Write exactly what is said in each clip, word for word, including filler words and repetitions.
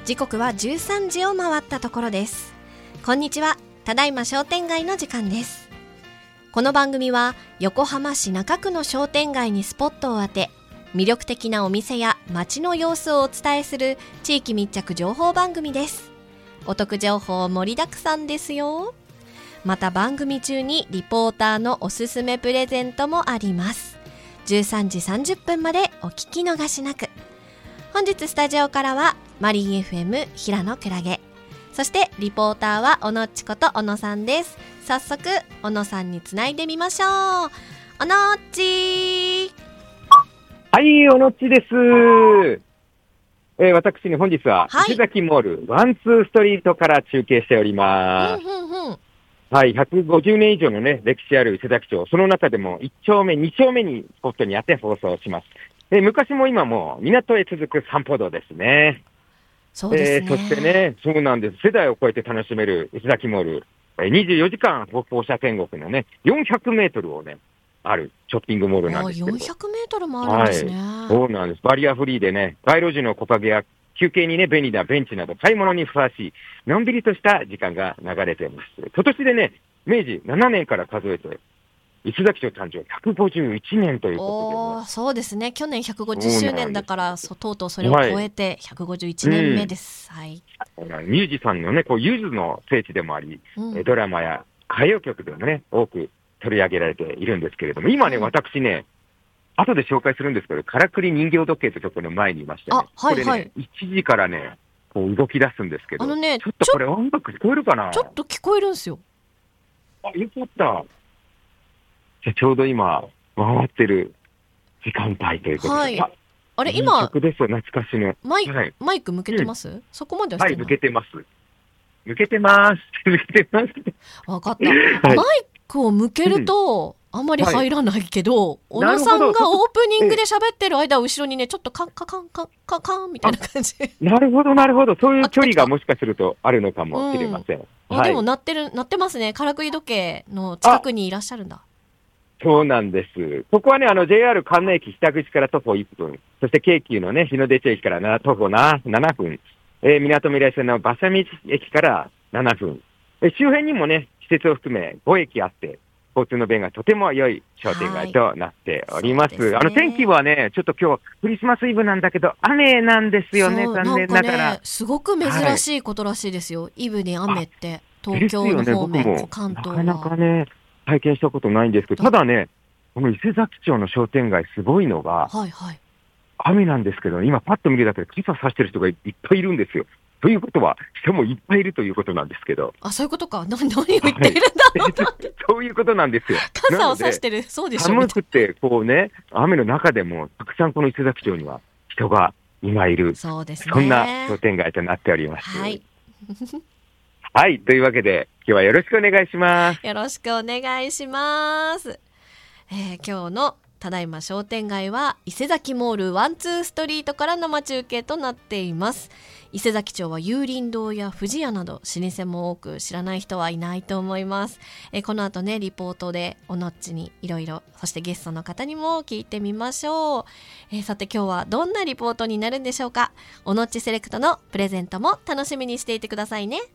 時刻はじゅうさんじを回ったところです。こんにちは。ただいま商店街の時間です。この番組は横浜市中区の商店街にスポットを当て、魅力的なお店や街の様子をお伝えする地域密着情報番組です。お得情報盛りだくさんですよ。また番組中にリポーターのおすすめプレゼントもあります。じゅうさんじさんじゅっぷんまでお聞き逃しなく。本日スタジオからはマリン エフエム 平野クラゲ、そしてリポーターは小野っちこと小野さんです。早速小野さんにつないでみましょう。小野っち。 はい、小野っちです。えー、私に本日は、はい、伊勢崎モールワンツーストリートから中継しております。 うんうんうん、 はい、ひゃくごじゅうねん以上のね、歴史ある伊勢崎町、その中でもいっ丁目、に丁目にスポットにあって放送します。えー、昔も今も港へ続く散歩道ですね。 そうですね。 えー、そしてね、そうなんです。世代を超えて楽しめる伊勢崎モール、えー、にじゅうよじかん歩行者天国のね、よんひゃくメートルをね、あるショッピングモールなんですけど。 よんひゃくメートルもあるんですね。 はい、そうなんです。バリアフリーでね、街路樹の木陰や休憩にね、便利なベンチなど買い物にふさわしい、のんびりとした時間が流れています。今年でね、めいじななねんから数えて、伊勢崎町誕生ひゃくごじゅういちねんということで、ね、 そうですね。去年ひゃくごじゅっしゅうねんだからそとうとうそれを超えてひゃくごじゅういちねんめです、はいうん、はい、ミュージシャンのね、こうゆずの聖地でもあり、うん、ドラマや歌謡曲でもね多く取り上げられているんですけれども、今ね、うん、私ね後で紹介するんですけど、からくり人形時計というところの前にいましてね、 あ、はいはい、 これねいちじからねこう動き出すんですけど、 あのね、 ちょっとこれ音楽聞こえるかな。 ちょっと聞こえるんですよ。 あ、よかった。ちょうど今回ってる時間帯ということで、 はい、あ, あれ今いい曲ですよ、懐かしのマイ、はい、マイク向けてます、うん、そこまではしてない。 はい、向けてます向けてます向けてます分かった、はい、マイクを向けると、うん、あんまり入らないけど、はい、小野さんがオープニングで喋ってる間、後ろにねちょっとカンカンカンカンカンみたいな感じ。 なるほどなるほど、そういう距離がもしかするとあるのかもしれません、うんはい、あでも鳴ってる鳴ってますね。からくり時計の近くにいらっしゃるんだ。 そうなんです。ここはね、あの ジェイアール 関内駅北口から徒歩いっぷん、そして京急のね日の出町駅からな徒歩なななふん、えー、港未来線の馬車道駅からななふん、えー、周辺にもね施設を含めご駅あって、交通の便がとても良い商店街となっております。はい、ね、あの天気はね、ちょっと今日クリスマスイブなんだけど雨なんですよね、残念ながら。 ね、すごく珍しいことらしいですよ、はい、イブに雨って。東京の方面、ね、関東はなかなかね体験したことないんですけど、ただね、この伊勢崎町の商店街すごいのが、 はいはい、 雨なんですけど、今パッと見るだけで傘差してる人がいっぱいいるんですよ。ということは人もいっぱいいるということなんですけど。 あ、そういうことか。何, 何を言っているんだろうと、はい、 そういうことなんですよ。 傘を差してる、そうでしょ。 寒くてこうね、雨の中でもたくさんこの伊勢崎町には人が今いる、 そうですね、 そんな商店街となっております。 はいはい、というわけで今日はよろしくお願いします。 よろしくお願いします。えー、今日のただいま商店街は伊勢崎モールワンツーストリートから生中継となっています。伊勢崎町は有林堂や富士屋など老舗も多く、知らない人はいないと思います。えー、この後ねリポートでおのっちにいろいろ、そしてゲストの方にも聞いてみましょう。えー、さて今日はどんなリポートになるんでしょうか。おのっちセレクトのプレゼントも楽しみにしていてくださいね。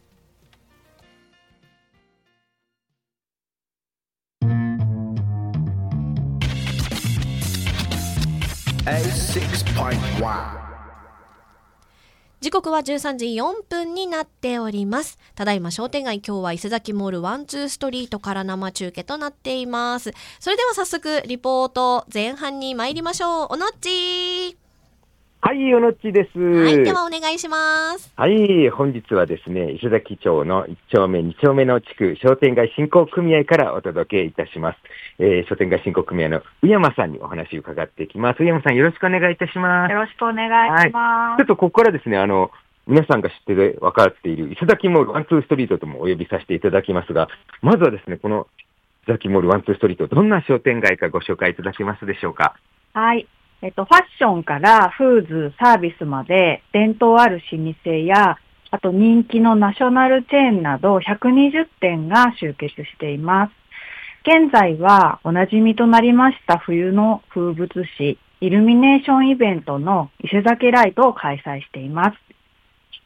時刻はじゅうさんじよんぷんになっております。ただいま商店街、今日は伊勢崎モールワンツーストリートから生中継となっています。それでは早速リポート前半に参りましょう。おのっち。 はい、おのっちです。 はい、ではお願いします。 はい、本日はですね、伊勢崎町のいち丁目に丁目の地区商店街振興組合からお届けいたします。えー、商店街振興組合の宇山さんにお話を伺っていきます。宇山さん、よろしくお願いいたします。 よろしくお願いします。 はい、ちょっとここからですね、あの皆さんが知ってて分かっている伊勢崎モールワンツーストリートともお呼びさせていただきますが、まずはですね、この伊勢崎モールワンツーストリート、どんな商店街かご紹介いただけますでしょうか。 はい。えっと、ファッションからフーズ、サービスまで伝統ある老舗や、あと人気のナショナルチェーンなどひゃくにじゅってんが集結しています。現在はおなじみとなりました冬の風物詩、イルミネーションイベントの伊勢崎ライトを開催しています。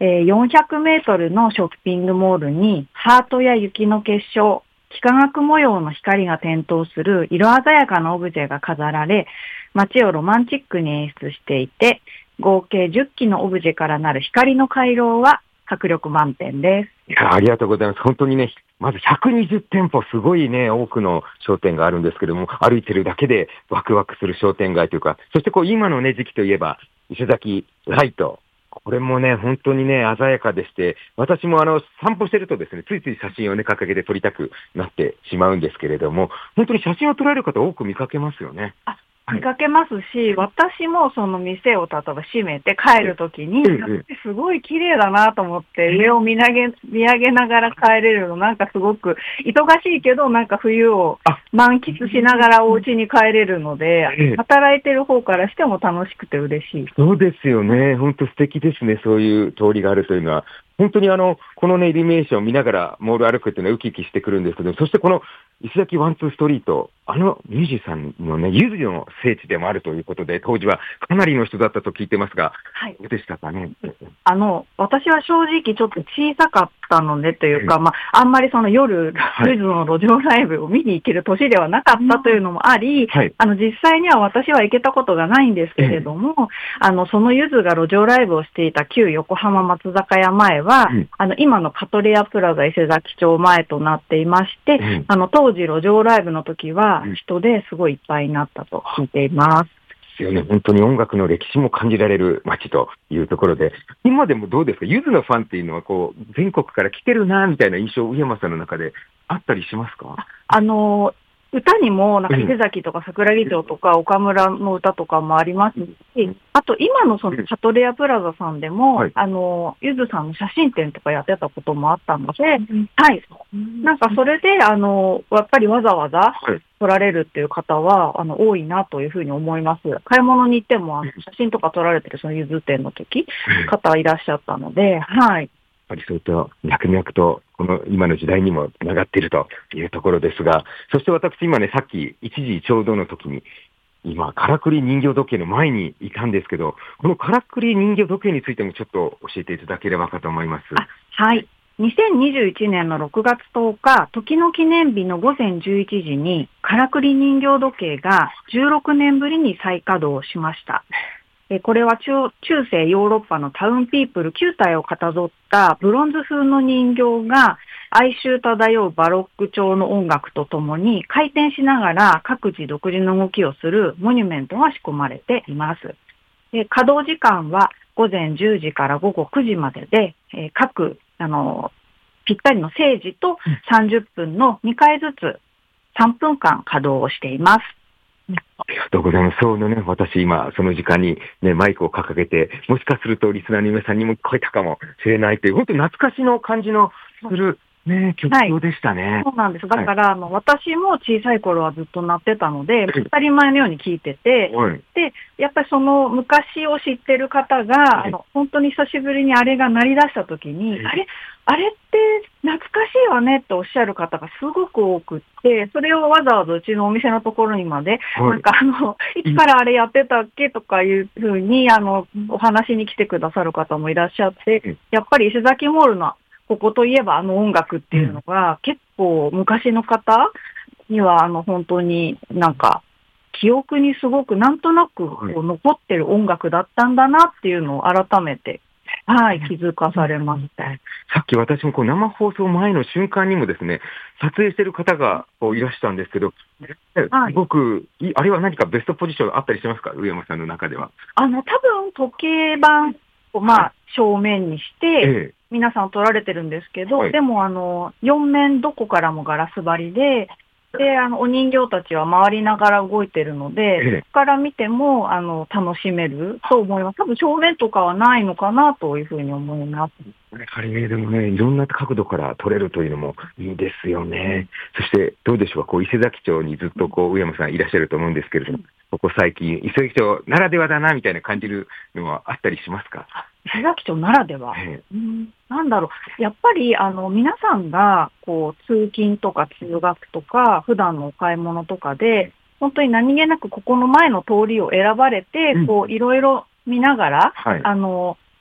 えー、よんひゃくメートルのショッピングモールにハートや雪の結晶、幾何学模様の光が点灯する色鮮やかなオブジェが飾られ、街をロマンチックに演出していて、合計じゅっきのオブジェからなる光の回廊は迫力満点です。 いや、ありがとうございます。本当にね、まずひゃくにじゅってんぽ、すごいね、多くの商店があるんですけども、歩いてるだけでワクワクする商店街というか、そしてこう今のね、時期といえば、伊勢崎ライト。これもね、本当にね、鮮やかでして、私もあの、散歩してるとですね、ついつい写真をね、掲げて撮りたくなってしまうんですけれども、本当に写真を撮られる方多く見かけますよね。 あ、見かけますし、私もその店を例えば閉めて帰るときに、すごい綺麗だなと思って、上を見上げ、見上げながら帰れるの、なんかすごく、忙しいけど、なんか冬を満喫しながらお家に帰れるので、働いてる方からしても楽しくて嬉しい。 そうですよね。本当素敵ですね。そういう通りがあるというのは。本当にあの、このね、イルミネーションを見ながらモール歩くっていうのはウキウキしてくるんですけど、そしてこの伊勢崎ワンツーストリート、あのミュージシャンのね、ゆずの聖地でもあるということで、当時はかなりの人だったと聞いてますが、はい。どうでしたかね。 あの、私は正直ちょっと小さかったのでというか、まあ、あんまりその夜、ゆずの路上ライブを見に行ける年ではなかったというのもあり、はい、あの、実際には私は行けたことがないんですけれども、あの、そのゆずが路上ライブをしていた旧横浜松坂屋前は、うん、あの、今のカトレアプラザ伊勢崎町前となっていまして、うん、あの、当時路上ライブの時は人ですごいいっぱいになったと聞いています。 ですよね。本当に音楽の歴史も感じられる街というところで、今でもどうですか、ゆずのファンっていうのはこう、全国から来てるなみたいな印象、上山さんの中であったりしますか？ あの、歌にも、なんか伊勢崎とか桜木町とか岡村の歌とかもありますし、あと今のそのシャトレアプラザさんでも、はい、あの、ゆずさんの写真展とかやってたこともあったので、うん、はい。なんかそれで、あの、やっぱりわざわざ撮られるっていう方は、あの、多いなというふうに思います。買い物に行っても、あの写真とか撮られてるそのゆず展の時、方いらっしゃったので、はい。 やっぱりそういった脈々とこの今の時代にもつながっているというところですが、そして私今ね、さっきいちじちょうどの時に、今、からくり人形時計の前にいたんですけど、このからくり人形時計についてもちょっと教えていただければかと思います。 あ、はい。にせんにじゅういちねんのろくがつとおか、時の記念日のごぜんじゅういちじに、からくり人形時計がじゅうろくねんぶりに再稼働しました。これは 中, 中世ヨーロッパのタウンピープルきゅうたいをかたどったブロンズ風の人形が哀愁漂うバロック調の音楽とともに回転しながら各自独自の動きをするモニュメントが仕込まれています。で、稼働時間はごぜんじゅうじからごごくじまでで、えー、各あのぴったりの正時とさんじゅっぷんのにかいずつさんぷんかん稼働をしています。 ありがとうございます。そうね、私今、その時間にね、マイクを掲げて、もしかするとリスナーの皆さんにも聞こえたかもしれないという、本当に懐かしの感じのする、ね、曲調でしたね、はい。 そうなんです。だから、はい、あの、私も小さい頃はずっと鳴ってたので、当たり前のように聞いてて、はい、で、やっぱりその昔を知ってる方が、はい、あの、本当に久しぶりにあれが鳴り出した時に、はい、あれあれって懐かしいわねっておっしゃる方がすごく多くって、それをわざわざうちのお店のところにまで、はい、なんかあの、いつからあれやってたっけとかいうふうに、あの、お話に来てくださる方もいらっしゃって、やっぱり伊勢崎モールのここといえばあの音楽っていうのが、うん、結構昔の方にはあの本当になんか記憶にすごくなんとなくこう残ってる音楽だったんだなっていうのを改めて、はい、気づかされました。 さっき私もこう生放送前の瞬間にもですね、撮影してる方がこういらしたんですけど、はい、すごく、あれは何かベストポジションあったりしますか、上山さんの中では。 あの、多分時計盤をまあ正面にして、ええ、皆さん撮られてるんですけど、はい、でもあの、よんめんどこからもガラス張りで、で、あの、お人形たちは回りながら動いてるので、ええ、そこから見ても、あの、楽しめると思います。多分正面とかはないのかなというふうに思います。 やはりね、でもね、いろんな角度から撮れるというのもいいですよね。そして、どうでしょうか、こう、伊勢崎町にずっとこう、上山さんいらっしゃると思うんですけれども、ここ最近、伊勢崎町ならではだな、みたいな感じるのはあったりしますか？ 伊勢崎町ならでは、ええ、うん、なんだろう、やっぱり、あの、皆さんが、こう、通勤とか通学とか、普段のお買い物とかで、本当に何気なくここの前の通りを選ばれて、うん、こう、いろいろ見ながら、はい、あの、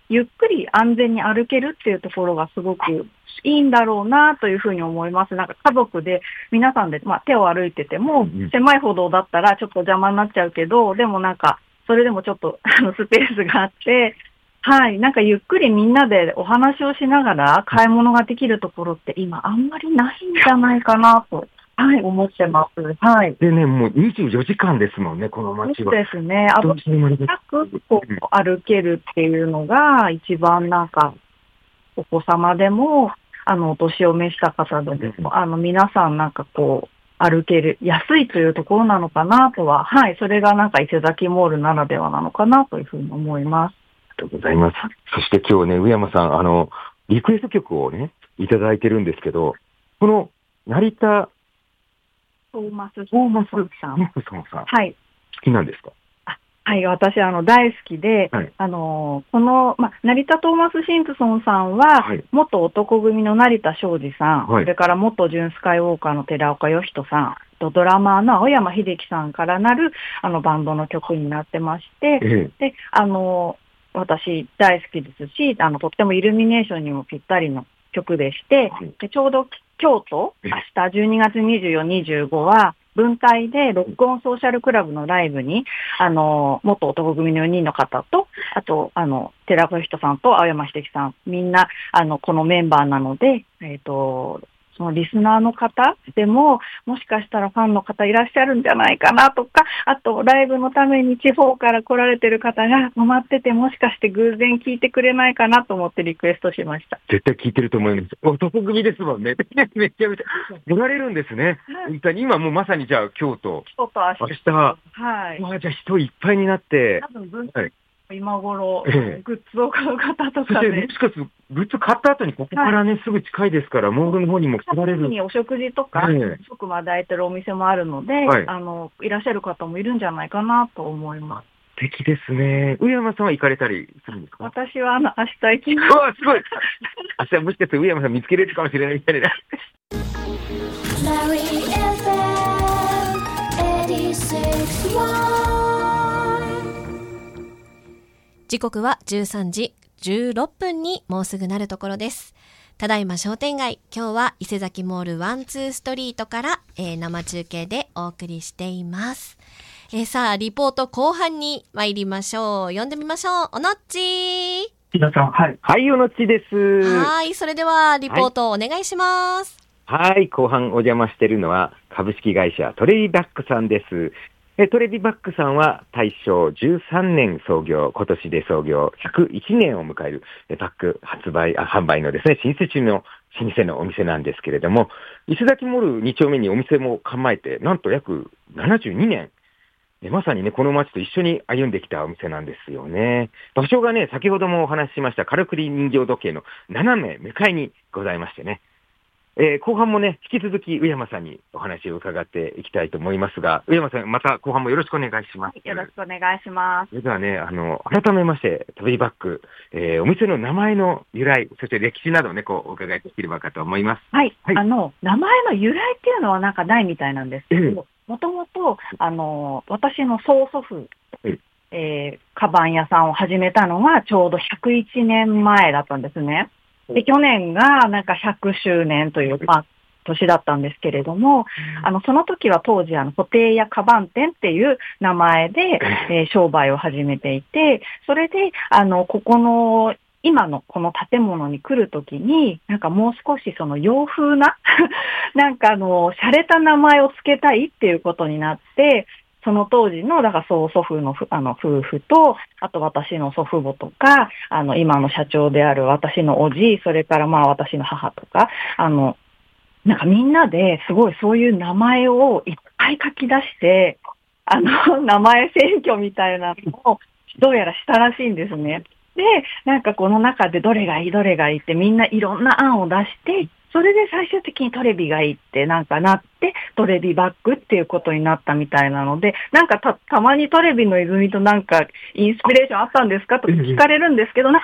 ゆっくり安全に歩けるっていうところがすごくいいんだろうなというふうに思います。なんか家族で皆さんで、まあ、手を歩いてても、狭い歩道だったらちょっと邪魔になっちゃうけど、でもなんか、それでもちょっとあのスペースがあって、はい。なんかゆっくりみんなでお話をしながら買い物ができるところって今あんまりないんじゃないかなと、はい、思ってます。はい。 でね、もうにじゅうよじかんですもんね、この街は。 そうですね。あと、なくこう歩けるっていうのが一番なんか、お子様でも、あの、お年を召した方でも、あの、皆さんなんかこう、歩ける、安いというところなのかなとは、はい。それがなんか伊勢崎モールならではなのかなというふうに思います。 ありがとうございます。そして今日ね、上山さん、あの、リクエスト曲をね、いただいてるんですけど、この、成田、 トーマス・トーマスさん。 ニクソンさん。 はい。 好きなんですか？ あ、はい、私、あの、大好きで、 はい、 あの、この、ま、成田トーマス・シンプソンさんは、はい、元男組の成田庄司さん、はい、それから元ジュンスカイウォーカーの寺岡義人さん、とドラマーの青山秀樹さんからなる、あの、バンドの曲になってまして、ええ、で、あの、私大好きですし、あの、とってもイルミネーションにもぴったりの曲でして、でちょうど京都、明日じゅうにがつにじゅうよっか、にじゅうごは、文体でロックオンソーシャルクラブのライブに、あの、元男組のよにんの方と、あと、あの、寺子人さんと青山秀樹さん、みんな、あの、このメンバーなので、えっと、そのリスナーの方でも、もしかしたらファンの方いらっしゃるんじゃないかなとか、あと、ライブのために地方から来られてる方が止まってて、もしかして偶然聞いてくれないかなと思ってリクエストしました。 絶対聞いてると思います。男組ですもんね。めちゃめちゃ来られるんですね。はい、今もうまさにじゃあ京都。 京都明日。 明日。 はい。 まあじゃあ人いっぱいになって。 多分分、はい、今頃、ええ、グッズを買う方とかで。 もしかすると、グッズ買った後にここからね、はい、すぐ近いですから、モールの方にも来られる。 にお食事とか、ええ、食まで空いてるお店もあるので、はい、あの、いらっしゃる方もいるんじゃないかなと思います。 素敵ですね。上山さんは行かれたりするんですか？ 私はあの、明日行きます。 うわ、すごい。明日もしかして上山さん見つけれるかもしれないみたいな。 時刻はじゅうさんじじゅうろっぷんにもうすぐなるところです。ただいま商店街、今日は伊勢崎モールワンツーストリートから、えー、生中継でお送りしています。えー、さあリポート後半に参りましょう。呼んでみましょう。おのっちー。 皆さん、はい。はい、おのっちです。 はい、それではリポートをお願いします。 はい、はい、後半お邪魔しているのは株式会社トレビバックさんです。トレビバックさんは大正じゅうさんねん創業、今年で創業ひゃくいちねんを迎えるバッグ発売、あ販売のですね、新設中の老舗のお店なんですけれども、伊勢崎モールに丁目にお店も構えて、なんと約ななじゅうにねん、まさにね、この街と一緒に歩んできたお店なんですよね。場所がね、先ほどもお話ししましたからくり人形時計の斜め向かいにございましてね。えー、後半もね、引き続き上山さんにお話を伺っていきたいと思いますが、上山さん、また後半もよろしくお願いします。 よろしくお願いします。 それではね、あの、改めまして、トレビバック、えー、お店の名前の由来、そして歴史などをね、こう、お伺いできればかと思います。 はい。はい、あの、名前の由来っていうのはなんかないみたいなんですけど、もともと、あの、私の曽祖父、ええー、カバン屋さんを始めたのがちょうどひゃくいちねんまえだったんですね。で、去年がなんかひゃくしゅうねんという、まあ、年だったんですけれども、うん、あの、その時は当時、あの、固定屋カバン店っていう名前で、えー、商売を始めていて、それで、あの、ここの、今のこの建物に来るときに、なんかもう少しその洋風な、なんかあの、洒落た名前を付けたいっていうことになって、その当時の、だから曽祖父の、あの、夫婦と、あと私の祖父母とか、あの、今の社長である私のおじ、それからまあ私の母とか、あの、なんかみんなですごいそういう名前をいっぱい書き出して、あの、名前選挙みたいなのをどうやらしたらしいんですね。で、なんかこの中でどれがいいどれがいいってみんないろんな案を出して、それで最終的にトレビがいいってなんかなって、トレビバッグっていうことになったみたいなので、なんかた、たまにトレビの泉となんかインスピレーションあったんですかと聞かれるんですけど、なんかと、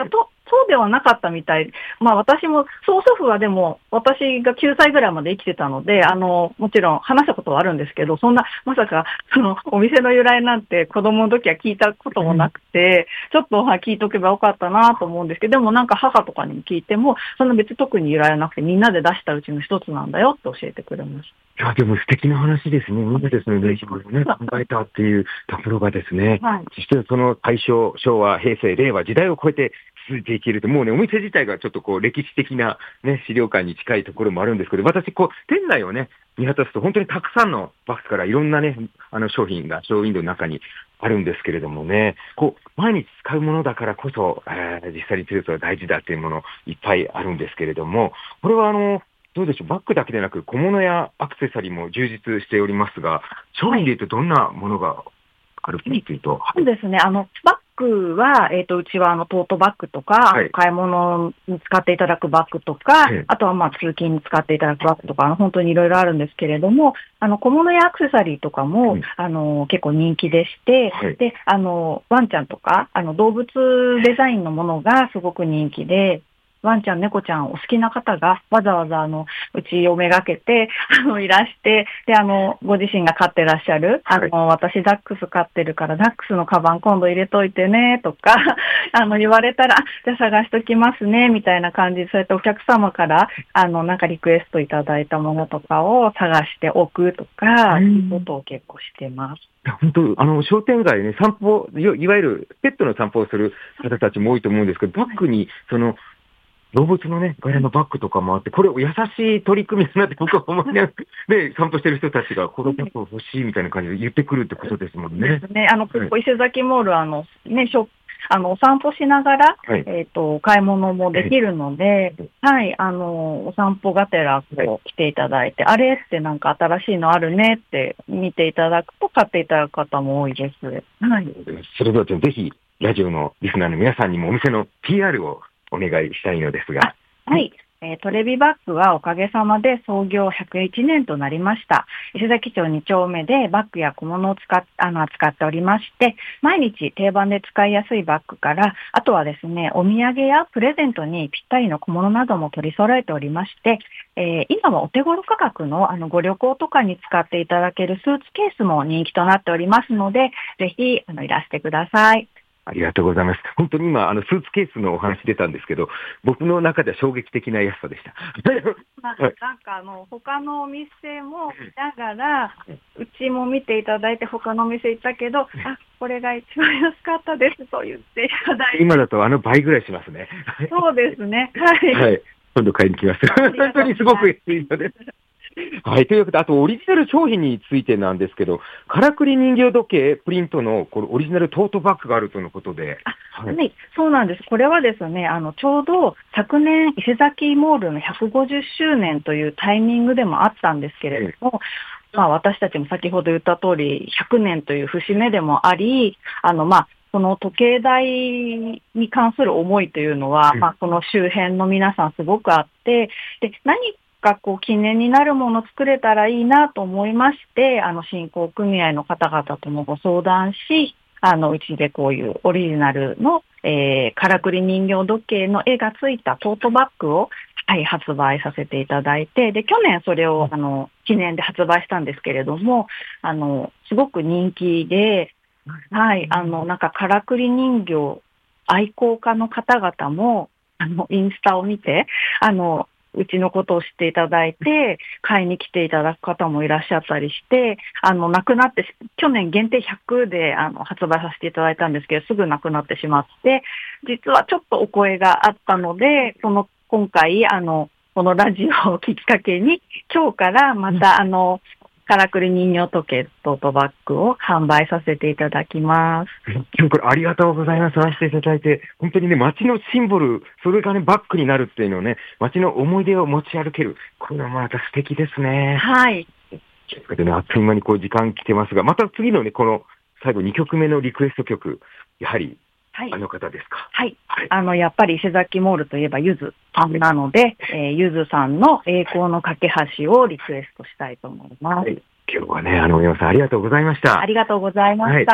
そうではなかったみたい。まあ私も、曽祖父はでも、私がきゅうさいぐらいまで生きてたので、あの、もちろん話したことはあるんですけど、そんな、まさか、その、お店の由来なんて子供の時は聞いたこともなくて、ちょっとは聞いとけばよかったなと思うんですけど、でもなんか母とかにも聞いても、そんな別に特に由来はなくて、みんなで出したうちの一つなんだよって教えてくれました。 いや、でも素敵な話ですね。みんなですね、レジをね、考えたっていうところがですね。はい。そしてその大正、昭和、平成、令和、時代を超えて続いていけると、もうね、お店自体がちょっとこう、歴史的なね、資料館に近いところもあるんですけど、私、こう、店内をね、見渡すと本当にたくさんのバッグからいろんなね、あの商品がショーウィンドウの中にあるんですけれどもね、こう、毎日使うものだからこそ、えー、実際に強さが大事だっていうものいっぱいあるんですけれども、これはあの、どうでしょう、バッグだけでなく小物やアクセサリーも充実しておりますが、商品でいうとどんなものがあるかというと、 はい、そうですね、あの、バッグは、えっと、うちはあの、トートバッグとか、はい、買い物に使っていただくバッグとか、はい、あとはまあ、通勤に使っていただくバッグとか、本当にいろいろあるんですけれども、あの、小物やアクセサリーとかも、うん、あの、結構人気でして、はい、で、あの、ワンちゃんとか、あの、動物デザインのものがすごく人気で、ワンちゃん、猫ちゃんお好きな方がわざわざあの、うちをめがけて、あの、いらして、で、あの、ご自身が飼ってらっしゃる、あの、はい、私ダックス飼ってるからダックスのカバン今度入れといてね、とか、あの、言われたら、じゃあ探しときますね、みたいな感じで、そうやってお客様から、あの、なんかリクエストいただいたものとかを探しておくとか、そういうことを結構してます。 本当、あの、商店街ね、散歩、いわゆるペットの散歩をする方たちも多いと思うんですけど、バッグに、その、動物のね、柄のバッグとかもあって、これ優しい取り組みだなって僕は思いながら、で、散歩してる人たちが、このバッグ欲しいみたいな感じで言ってくるってことですもんね。 ですね。あの、ここ伊勢崎モール、あの、ね、ショップ、あの、お散歩しながら、はい、えっと、買い物もできるので、はい、あの、お散歩がてら、こう、来ていただいて、あれってなんか新しいのあるねって見ていただくと買っていただく方も多いです。はい。 それでは、ぜひ、ラジオのリスナーの皆さんにもお店の ピーアール をお願いしたいのですが。 はい。えー、トレビバッグはおかげさまで創業ひゃくいちねんとなりました。伊勢崎町に丁目でバッグや小物を使っ、あの、扱っておりまして、毎日定番で使いやすいバッグから、あとはですね、お土産やプレゼントにぴったりの小物なども取り揃えておりまして、えー、今はお手頃価格のあの、ご旅行とかに使っていただけるスーツケースも人気となっておりますので、ぜひ、あの、いらしてください。 ありがとうございます。本当に今、あの、スーツケースのお話出たんですけど、僕の中では衝撃的な安さでした。 まあ、なんか、あの、他のお店も見ながら、うちも見ていただいて、他のお店行ったけど、あ、これが一番安かったですと言っていただいて。 今だとあの倍ぐらいしますね。 そうですね。はい。 はい。今度買いに来ます。本当にすごく安いので。はい。というわけで、あとオリジナル商品についてなんですけど、からくり人形時計プリントのこれオリジナルトートバッグがあるとのことで。 はい、はい、そうなんです。これはですね、あの、ちょうど昨年伊勢崎モールのひゃくごじゅっしゅうねんというタイミングでもあったんですけれども、まあ私たちも先ほど言った通りひゃくねんという節目でもあり、あの、まあ、その時計台に関する思いというのは、まあ、この周辺の皆さんすごくあって、で、何かこう記念になるものを作れたらいいなと思いまして、あの、振興組合の方々ともご相談し、あの、うちでこういうオリジナルの、えー、からくり人形時計の絵がついたトートバッグを、はい、発売させていただいて、で、去年それを、あの、記念で発売したんですけれども、あの、すごく人気で、はい、あの、なんか、からくり人形愛好家の方々も、あの、インスタを見て、あの、うちのことを知っていただいて、買いに来ていただく方もいらっしゃったりして、あの、なくなって、去年限定ひゃくで、あの、発売させていただいたんですけど、すぐなくなってしまって、実はちょっとお声があったので、その、今回、あの、このラジオをきっかけに、今日からまた、あの、からくり人形時計トートバッグを販売させていただきます。 今日これありがとうございます。話していただいて、本当にね、街のシンボル、それがね、バッグになるっていうのをね、街の思い出を持ち歩ける。これはまた素敵ですね。 はい。 というわけでね、あっという間にこう時間来てますが、また次のね、この最後にきょくめのリクエスト曲、やはり、はい、あの方ですか。 はい。はい、あの、やっぱり伊勢崎モールといえばゆずさんなので、えー、ゆずさんの栄光の架け橋をリクエストしたいと思います。はい、 今日はね、あの、山さんありがとうございました。 ありがとうございました。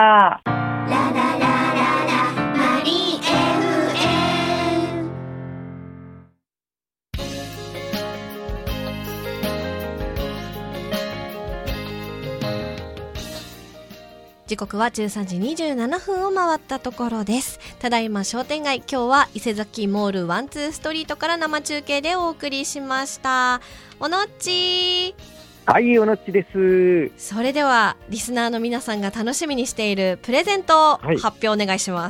はい、ラララララマリン エフエム時刻はじゅうさんじにじゅうななふんを回ったところです。ただいま商店街、今日は伊勢崎モールワンツーストリートから生中継でお送りしました。おのっちはい、おのっちです。 それではリスナーの皆さんが楽しみにしているプレゼント、はい、発表お願いします。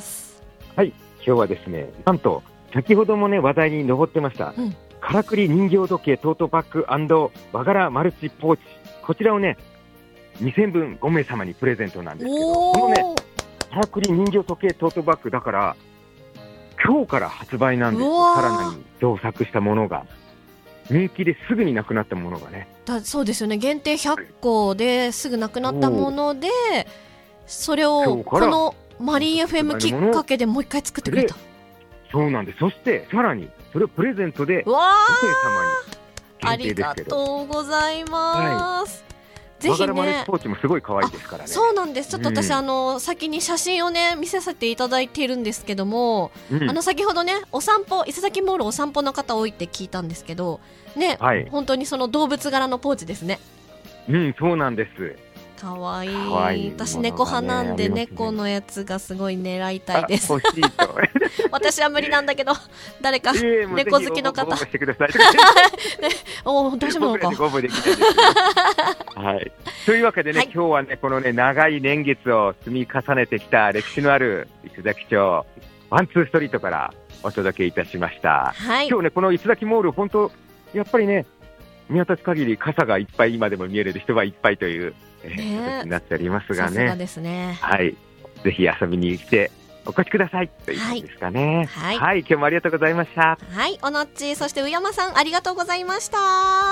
はい、今日はですね、なんと先ほどもね話題に上ってました、うん、からくり人形時計トートバッグ&和柄マルチポーチ、こちらをねにせんぶんごめい様にプレゼントなんですけど、このねからくり人形時計トートバッグだから今日から発売なんです。さらに増作したものが、人気ですぐになくなったものがね、 だそうですよね、限定ひゃっこですぐなくなったもので、それをこのマリー エフエム きっかけでもう一回作ってくれた。 そうなんです。そしてさらにそれをプレゼントでごめい様に限定ですけど、 ありがとうございます、はい、ぜひね、 和柄マルチポーチもすごい可愛いですからね。 そうなんです。ちょっと私、うん、あの先に写真をね見せせていただいているんですけども、うん、あの先ほどねお散歩、伊勢崎モールお散歩の方多いって聞いたんですけどね、はい、本当にその動物柄のポーチですね。 うん、そうなんです。 かわいい。かわいい、ね、私猫派なんで、ね、猫のやつがすごい狙いたいです。 欲しいと私は無理なんだけど誰か猫好きの方、 してください、ね、 お大丈夫なのかはい、というわけでね、はい、今日はねこのね長い年月を積み重ねてきた歴史のある伊勢崎町ワンツーストリートからお届けいたしました、はい、今日ねこの伊勢崎モール本当やっぱりね見渡す限り傘がいっぱい今でも見える人はいっぱいという、えー、形になっておりますがね、 さすがですね、 はい、ぜひ遊びに来てお越しくださいということですかね。はい、はいはい、今日もありがとうございました。 はい、おのっち、そして宇山さんありがとうございました。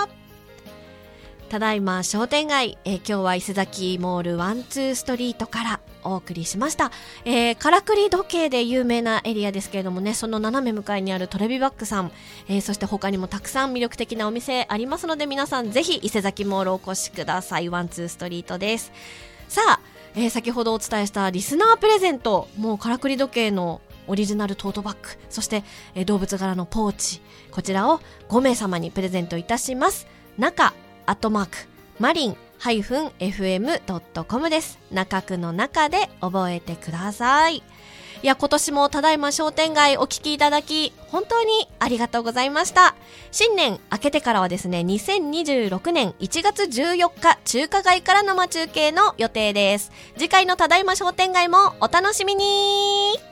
ただいま商店街、えー、今日は伊勢崎モールワンツーストリートからお送りしました。えー、からくり時計で有名なエリアですけれどもね、その斜め向かいにあるトレビバッグさん、えー、そして他にもたくさん魅力的なお店ありますので、皆さんぜひ伊勢崎モールお越しください。ワンツーストリートです。さあ、えー、先ほどお伝えしたリスナープレゼント、もうからくり時計のオリジナルトートバッグ、そして、えー、動物柄のポーチ、こちらをごめい様にプレゼントいたします。中アットマークマリン エフエム ドット コム です。中区の中で覚えてください。いや、今年もただいま商店街お聞きいただき本当にありがとうございました。新年明けてからはですね、にせんにじゅうろくねんいちがつじゅうよっか中華街から生中継の予定です。次回のただいま商店街もお楽しみに。